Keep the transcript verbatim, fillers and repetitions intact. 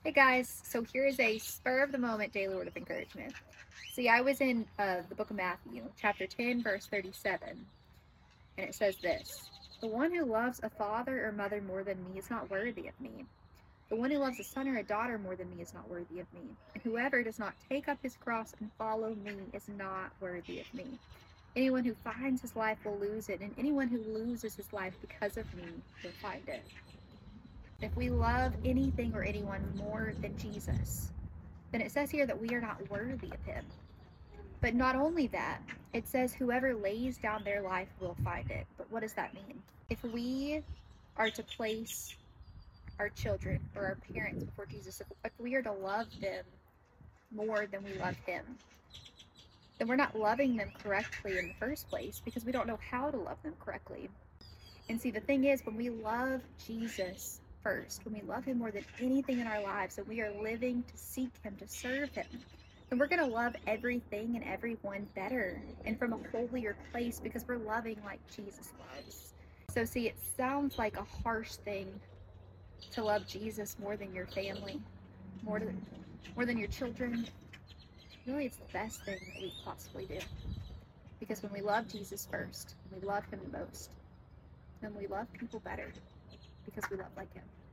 Hey guys, so here is a spur of the moment daily word of encouragement. See, I was in uh, the book of Matthew, chapter ten, verse thirty-seven, and it says this: The one who loves a father or mother more than me is not worthy of me. The one who loves a son or a daughter more than me is not worthy of me. And whoever does not take up his cross and follow me is not worthy of me. Anyone who finds his life will lose it, and anyone who loses his life because of me will find it. If we love anything or anyone more than Jesus, then it says here that we are not worthy of him. But not only that, it says whoever lays down their life will find it. But what does that mean? If we are to place our children or our parents before Jesus, if, if we are to love them more than we love him, then we're not loving them correctly in the first place because we don't know how to love them correctly. And see, the thing is, when we love Jesus first, when we love him more than anything in our lives, and we are living to seek him, to serve him, then we're going to love everything and everyone better and from a holier place because we're loving like Jesus loves. So see, it sounds like a harsh thing to love Jesus more than your family, more than, more than your children. Really, it's the best thing that we possibly do. Because when we love Jesus first, and we love him most, then we love people better because we love like him.